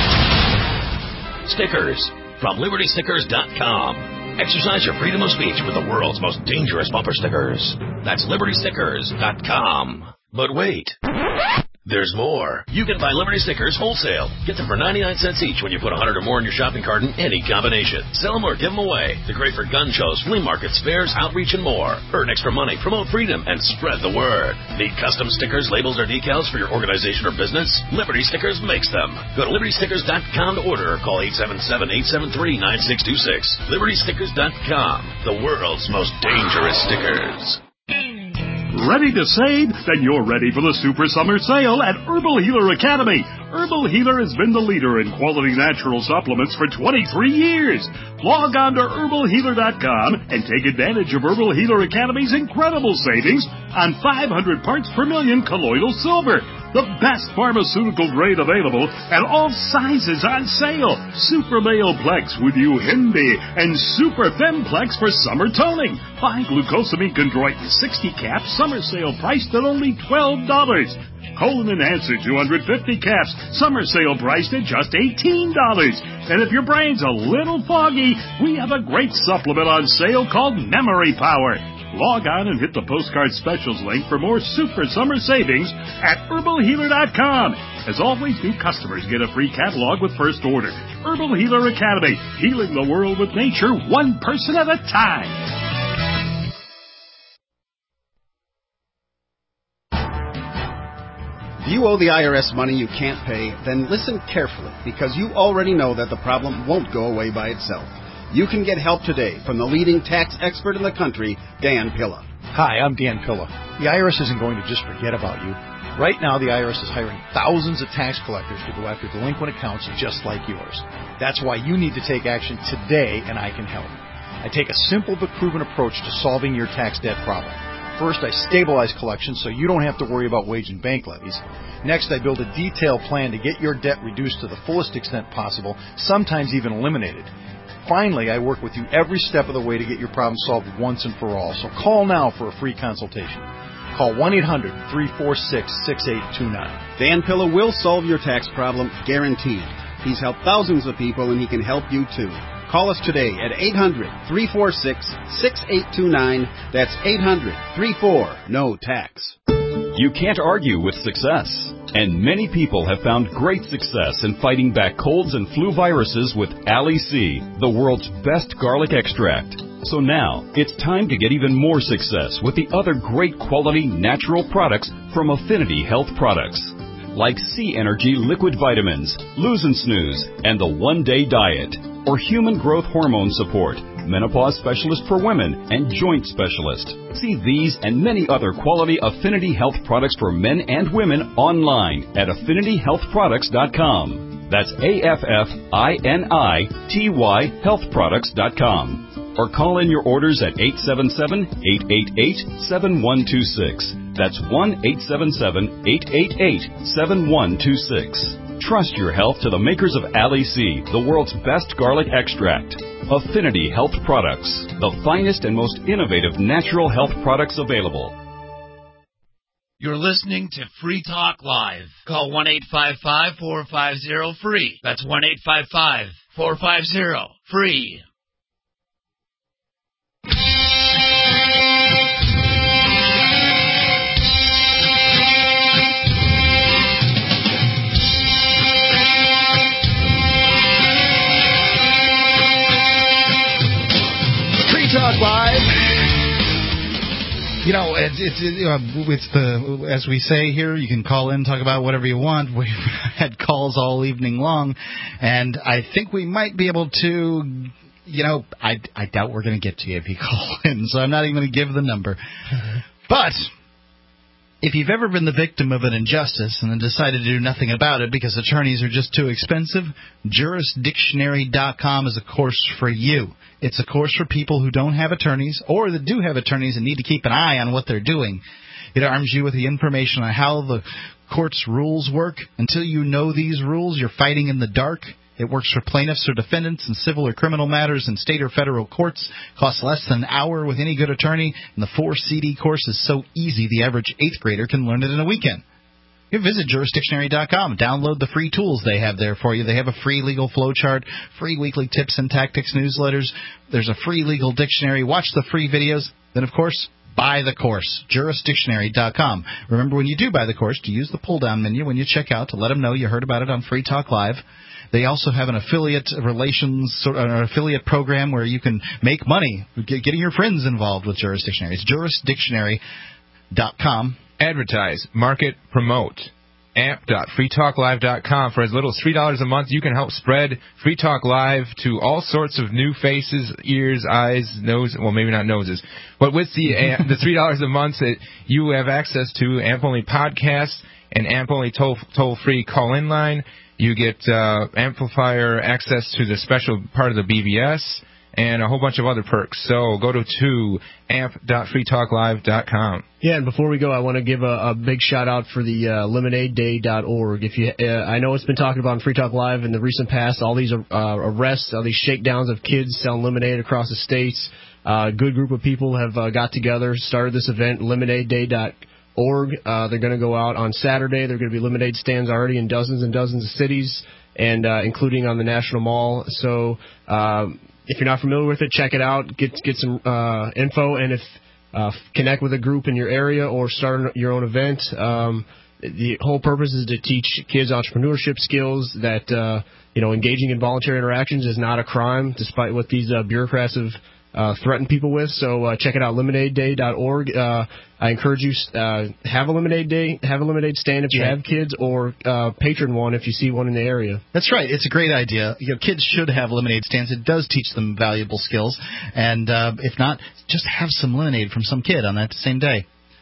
Stickers from Liberty Stickers dot com. Exercise your freedom of speech with the world's most dangerous bumper stickers. That's Liberty Stickers dot com. But wait. There's more. You can buy Liberty Stickers wholesale. Get them for ninety-nine cents each when you put one hundred or more in your shopping cart in any combination. Sell them or give them away. They're great for gun shows, flea markets, fairs, outreach, and more. Earn extra money, promote freedom, and spread the word. Need custom stickers, labels, or decals for your organization or business? Liberty Stickers makes them. Go to Liberty Stickers dot com to order or call eight seven seven, eight seven three, nine six two six. Liberty Stickers dot com. The world's most dangerous stickers.
Ready to save? Then you're ready for the Super Summer Sale at Herbal Healer Academy. Herbal Healer has been the leader in quality natural supplements for twenty-three years. Log on to Herbal Healer dot com and take advantage of Herbal Healer Academy's incredible savings on five hundred parts per million colloidal silver. The best pharmaceutical grade available and all sizes on sale. Super Male Plex with Uhindi and Super Femplex for summer toning. Buy glucosamine chondroitin sixty caps, summer sale priced at only twelve dollars. Colon Enhancer two hundred fifty caps, summer sale priced at just eighteen dollars. And if your brain's a little foggy, we have a great supplement on sale called Memory Power. Log on and hit the postcard specials link for more super summer savings at Herbal Healer dot com. As always, new customers get a free catalog with first order. Herbal Healer Academy, healing the world with nature one person at a time.
If you owe the I R S money you can't pay, then listen carefully, because you already know that the problem won't go away by itself. You can get help today from the leading tax expert in the country, Dan Pilla.
Hi, I'm Dan Pilla. The I R S isn't going to just forget about you.
Right now, the I R S is hiring thousands of tax collectors to go after delinquent accounts just like yours. That's why you need to take action today, and I can help. I take a simple but proven approach to solving your tax debt problem. First, I stabilize collections so you don't have to worry about wage and bank levies. Next, I build a detailed plan to get your debt reduced to the fullest extent possible, sometimes even eliminated. Finally, I work with you every step of the way to get your problem solved once and for all. So call now for a free consultation. Call one eight hundred three four six six eight two nine.
Dan Pilla will solve your tax problem, guaranteed. He's helped thousands of people, and he can help you too. Call us today at eight hundred three four six six eight two nine. That's eight hundred three four no tax.
You can't argue with success. And many people have found great success in fighting back colds and flu viruses with Ali C, the world's best garlic extract. So now, it's time to get even more success with the other great quality natural products from Affinity Health Products, like C Energy Liquid Vitamins, Lose and Snooze, and the One Day Diet, or Human Growth Hormone Support, Menopause Specialist for Women, and Joint Specialist. See these and many other quality Affinity Health products for men and women online at affinity health products dot com. That's A F F I N I T Y health products dot com. Or call in your orders at eight seven seven, eight eight eight, seven one two six. That's one eight seven seven, eight eight eight, seven one two six. Trust your health to the makers of Ali C, the world's best garlic extract. Affinity Health Products, the finest and most innovative natural health products available.
You're listening to Free Talk Live. Call one eight five five, four five zero, free. That's one eight five five, four five zero, free.
Talk Live. You know, it's, it's, it's the, as we say here, you can call in, talk about whatever you want. We've had calls all evening long, and I think we might be able to, you know, I, I doubt we're going to get to you if you call in, so I'm not even going to give the number. But if you've ever been the victim of an injustice and then decided to do nothing about it because attorneys are just too expensive, Juris Dictionary dot com is a course for you. It's a course for people who don't have attorneys or that do have attorneys and need to keep an eye on what they're doing. It arms you with the information on how the court's rules work. Until you know these rules, you're fighting in the dark. It works for plaintiffs or defendants in civil or criminal matters in state or federal courts. Costs less than an hour with any good attorney. And the four C D course is so easy the average eighth grader can learn it in a weekend. You visit Juris Dictionary dot com. Download the free tools they have there for you. They have a free legal flowchart, free weekly tips and tactics newsletters. There's a free legal dictionary. Watch the free videos. Then, of course, buy the course. Juris Dictionary dot com. Remember, when you do buy the course, to use the pull-down menu when you check out to let them know you heard about it on Free Talk Live. They also have an affiliate relations, an affiliate program where you can make money getting your friends involved with Juris Dictionary. It's Juris Dictionary dot com.
Advertise, market, promote. amp dot free talk live dot com. For as little as three dollars a month, you can help spread Free Talk Live to all sorts of new faces, ears, eyes, nose, well, maybe not noses. But with the uh, the three dollars a month, it, you have access to A M P-only podcasts and A M P-only toll, toll-free call-in line. You get uh, amplifier access to the special part of the B B S and a whole bunch of other perks. So go to, to amp dot free talk live dot com.
Yeah, and before we go, I want to give a, a big shout-out for the uh, lemonade day dot org. If you, uh, I know it's been talked about on Free Talk Live in the recent past, all these uh, arrests, all these shakedowns of kids selling lemonade across the states. Uh, a good group of people have uh, got together, started this event, lemonade day dot org. Uh, they're going to go out on Saturday. There are going to be lemonade stands already in dozens and dozens of cities, and uh, including on the National Mall. So um, if you're not familiar with it, check it out. Get get some uh, info, and if uh, connect with a group in your area or start your own event. Um, the whole purpose is to teach kids entrepreneurship skills. That uh, you know, engaging in voluntary interactions is not a crime, despite what these uh, bureaucrats have Uh, threaten people with. So uh, check it out, lemonade day dot org. Uh, I encourage you uh, have a lemonade day, have a lemonade stand if you have kids, or uh, patron one if you see one in the area.
That's right. It's a great idea. You know, kids should have lemonade stands. It does teach them valuable skills. And uh, if not, just have some lemonade from some kid on that same day.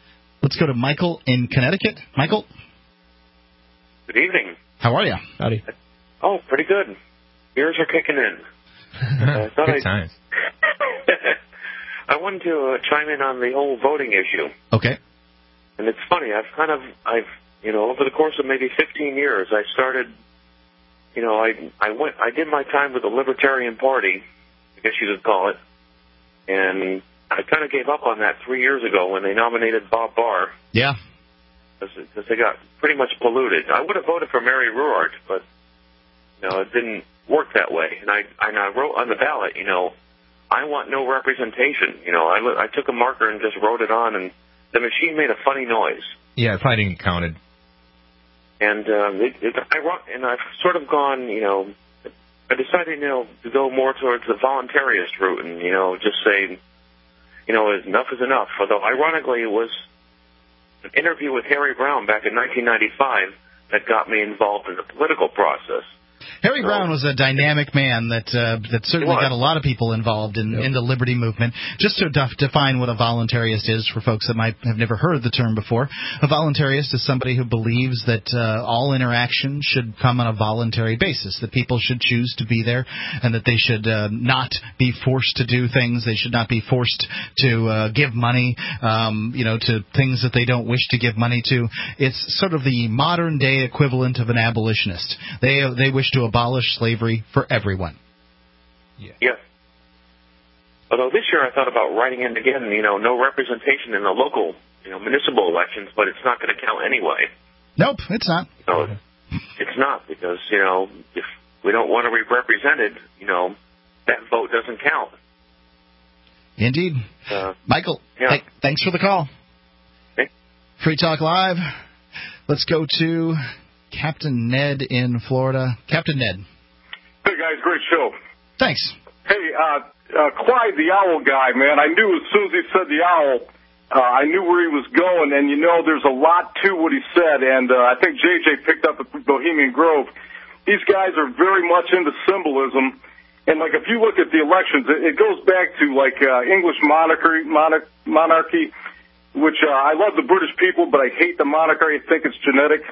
Let's go to Michael in Connecticut. Michael?
Good evening.
How are you?
Howdy.
Oh, pretty good. Ears are kicking in. Uh, I thought
Good
I'd-
times.
I wanted to uh, chime in on the whole voting issue.
Okay.
And it's funny, I've kind of, I've, you know, over the course of maybe fifteen years, I started, you know, I, I went, I did my time with the Libertarian Party, I guess you could call it, and I kind of gave up on that three years ago when they nominated Bob Barr.
Yeah.
Because they got pretty much polluted. I would have voted for Mary Ruart, but, you know, it didn't work that way. And I, and I wrote on the ballot, you know, I want no representation. You know, I, I took a marker and just wrote it on, and the machine made a funny noise.
Yeah, it probably didn't get counted.
And um, it, it, I and I've sort of gone, you know, I decided, you know, to go more towards the voluntarist route, and you know, just say, you know, enough is enough. Although, ironically, it was an interview with Harry Brown back in nineteen ninety-five that got me involved in the political process.
Harry Brown was a dynamic man that uh, that certainly got a lot of people involved in, in the liberty movement. Just to def- define what a voluntarist is for folks that might have never heard the term before, a voluntarist is somebody who believes that uh, all interaction should come on a voluntary basis, that people should choose to be there, and that they should uh, not be forced to do things. They should not be forced to uh, give money, um, you know, to things that they don't wish to give money to. It's sort of the modern-day equivalent of an abolitionist. They uh, they wish to abolish slavery for everyone.
Yeah. Yes. Although this year I thought about writing in again, you know, no representation in the local, you know, municipal elections, but it's not going to count anyway.
Nope, it's not.
You know, it's not because, you know, if we don't want to be represented, you know, that vote doesn't count.
Indeed.
Uh,
Michael,
yeah.
th- thanks for the call.
Okay.
Free Talk Live. Let's go to Captain Ned in Florida. Captain Ned.
Hey, guys, great show.
Thanks.
Hey, uh, uh, Clyde, the owl guy, man, I knew as soon as he said the owl, uh, I knew where he was going, and, you know, there's a lot to what he said, and uh, I think J J picked up at Bohemian Grove. These guys are very much into symbolism, and, like, if you look at the elections, it, it goes back to, like, uh, English monarchy, monarch, monarchy which uh, I love the British people, but I hate the monarchy. I think it's genetic.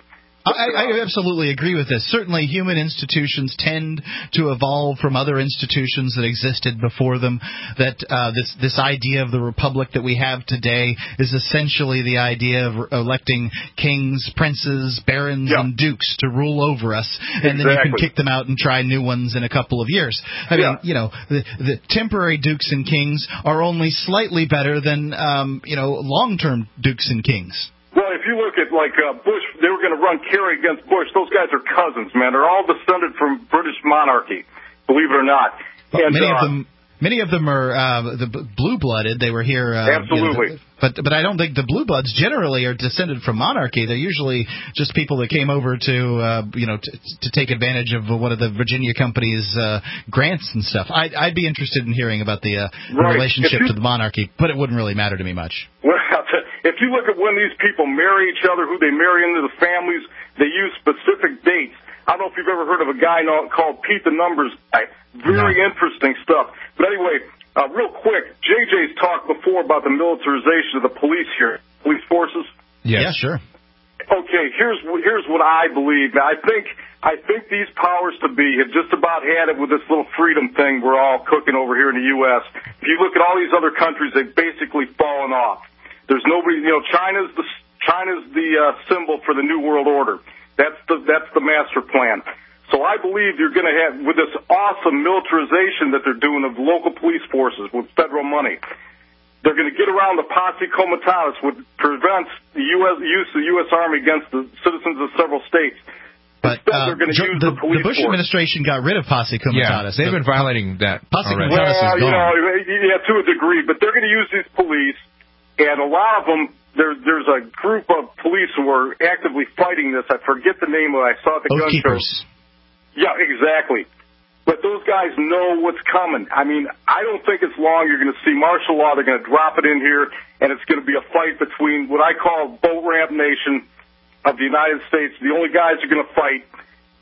I, I absolutely agree with this. Certainly human institutions tend to evolve from other institutions that existed before them. That uh, this this idea of the republic that we have today is essentially the idea of electing kings, princes, barons, yeah. and dukes to rule over us, and exactly. then you can kick them out and try new ones in a couple of years. I yeah. mean, you know, the, the temporary dukes and kings are only slightly better than, um, you know, long-term dukes and kings.
Well, if you look at, like, uh, Bush, they were going to run Kerry against Bush. Those guys are cousins, man. They're all descended from British monarchy, believe it or not. And,
many
uh,
of them many of them are uh, the blue-blooded. They were here. Uh,
absolutely.
You know, but but I don't think the blue bloods generally are descended from monarchy. They're usually just people that came over to, uh, you know, to, to take advantage of one of the Virginia Company's uh, grants and stuff. I'd, I'd be interested in hearing about the, uh, the
right.
relationship
you,
to the monarchy, but it wouldn't really matter to me much.
Well, if you look at when these people marry each other, who they marry into the families, they use specific dates. I don't know if you've ever heard of a guy called Pete the Numbers guy. Very no. interesting stuff. But anyway, uh, real quick, J J's talked before about the militarization of the police here, police forces.
Yes. Yeah, sure.
Okay, here's here's what I believe. Now, I think I think these powers to be have just about had it with this little freedom thing we're all cooking over here in the U S. If you look at all these other countries, they've basically fallen off. There's nobody, you know, China's the China's the uh, symbol for the New World Order. That's the that's the master plan. So I believe you're going to have, with this awesome militarization that they're doing of local police forces with federal money, they're going to get around the posse comitatus, which prevents the U S use of the U S Army against the citizens of several states.
But uh,
they're going to use
the,
the police
the Bush
force.
administration got rid of posse comitatus.
Yeah, they've been violating that
posse
already.
comitatus
well,
is gone.
You know, yeah, to a degree, but they're going to use these police, and a lot of them. There, there's a group of police who are actively fighting this. I forget the name of it. I saw it at the gun show. Yeah, exactly. But those guys know what's coming. I mean, I don't think it's long. You're going to see martial law. They're going to drop it in here, and it's going to be a fight between what I call boat ramp nation of the United States. The only guys who are going to fight,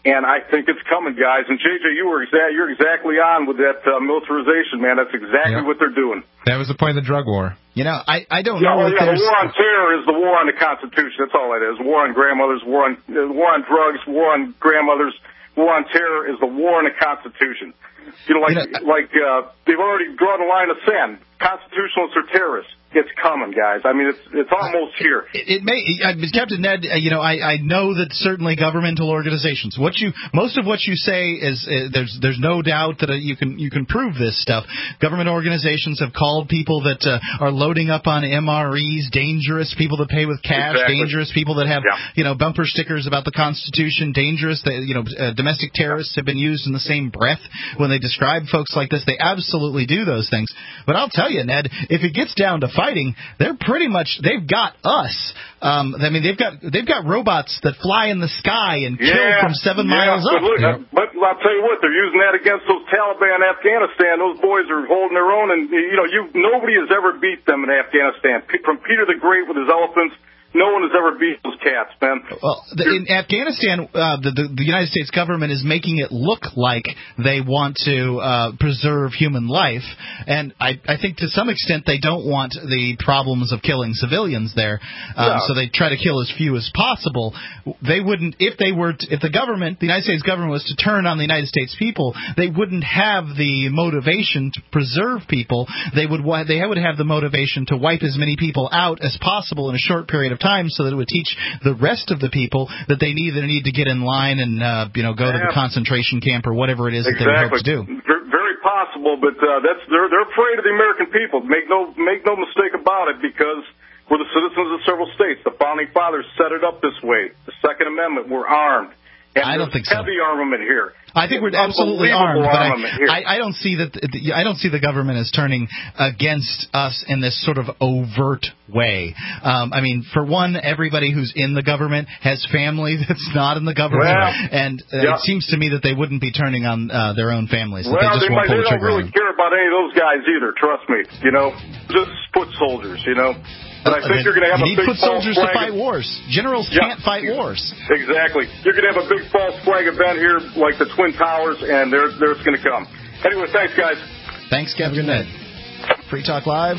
And I think it's coming, guys. And J J, you were exa- you're exactly on with that uh, militarization, man. That's exactly
Yep.
what they're doing.
That was the point of the drug war.
You know, I, I don't
Yeah,
know
well,
if
yeah, the
there's...
war on terror is the war on the Constitution. That's all it is. War on grandmothers, war on uh, war on drugs, war on grandmothers, war on terror is the war on the Constitution. You know, like
You know,
like uh, they've already drawn a line of sand. Constitutionalists are terrorists. It's coming, guys. I mean, it's it's almost here.
It, it may, uh, Captain Ned. Uh, you know, I, I know that certainly governmental organizations. What you, most of what you say is uh, there's there's no doubt that uh, you can you can prove this stuff. Government organizations have called people that uh, are loading up on M R Es dangerous. People that pay with cash
Exactly.
dangerous. People that have
Yeah.
you know bumper stickers about the Constitution dangerous. That you know uh, domestic terrorists have been used in the same breath when they describe folks like this. They absolutely do those things. But I'll tell you, Ned, if it gets down to fighting, they're pretty much they've got us. Um, I mean, they've got they've got robots that fly in the sky and kill
Yeah,
from seven
yeah,
miles
but
up.
Look, uh, but I'll tell you what, they're using that against those Taliban in Afghanistan. Those boys are holding their own, and you know, you nobody has ever beat them in Afghanistan. P- From Peter the Great with his elephants, no one has ever beat those cats, man.
Well, the, in Afghanistan, uh, the, the, the United States government is making it look like they want to uh, preserve human life, and I, I think to some extent they don't want the problems of killing civilians there, um,
Yeah.
so they try to kill as few as possible. They wouldn't, if they were, to, if the government, the United States government was to turn on the United States people, they wouldn't have the motivation to preserve people. They would, wa- they would have the motivation to wipe as many people out as possible in a short period of time, so that it would teach the rest of the people that they either need to get in line and uh, you know go to the
Yeah.
concentration camp or whatever it is that they would hope to do.
Ver- Very possible, but uh, that's they're they're afraid of the American people. Make no make no mistake about it, because we're the citizens of several states. The founding fathers set it up this way. The Second Amendment, we're armed. And
I don't
there's
think so.
heavy armament here.
I think we're absolutely armed,
Unbelievable
but
armament here.
I, I, I don't see that. I don't see the government as turning against us in this sort of overt way. Um, I mean, for one, everybody who's in the government has family that's not in the government,
Well,
and uh,
yeah.
it seems to me that they wouldn't be turning on uh, their own families. That
Well,
they just
they,
won't
might,
pull
they
the
don't
trigger
really
on them.
care about any of those guys either. Trust me. You know, just foot soldiers. You know, but I think you're going to have
you
a
need
big
foot
false
soldiers to
flag.
fight wars. Generals
Yeah.
can't fight wars.
Exactly. You're going to have a big false flag event here, like the Twin Towers, and there, there's going to come. Anyway, thanks, guys.
Thanks, Captain Ned. Free Talk Live.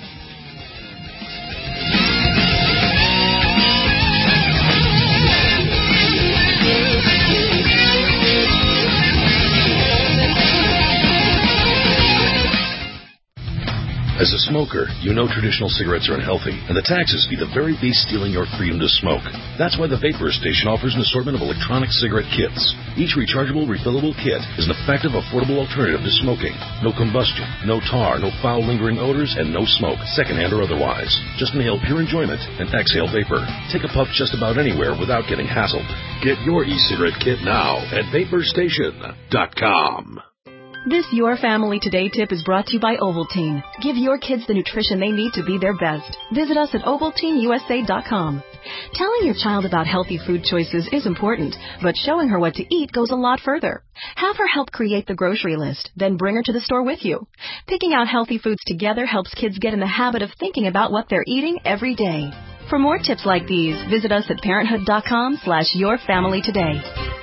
As a smoker, you know traditional cigarettes are unhealthy, and the taxes be the very beast stealing your freedom to smoke. That's why the Vapor Station offers an assortment of electronic cigarette kits. Each rechargeable, refillable kit is an effective, affordable alternative to smoking. No combustion, no tar, no foul lingering odors, and no smoke, secondhand or otherwise. Just inhale pure enjoyment and exhale vapor. Take a puff just about anywhere without getting hassled. Get your e-cigarette kit now at vapor station dot com.
This Your Family Today tip is brought to you by Ovaltine. Give your kids the nutrition they need to be their best. Visit us at ovaltine u s a dot com. Telling your child about healthy food choices is important, but showing her what to eat goes a lot further. Have her help create the grocery list, then bring her to the store with you. Picking out healthy foods together helps kids get in the habit of thinking about what they're eating every day. For more tips like these, visit us at parenthood dot com slash your family today.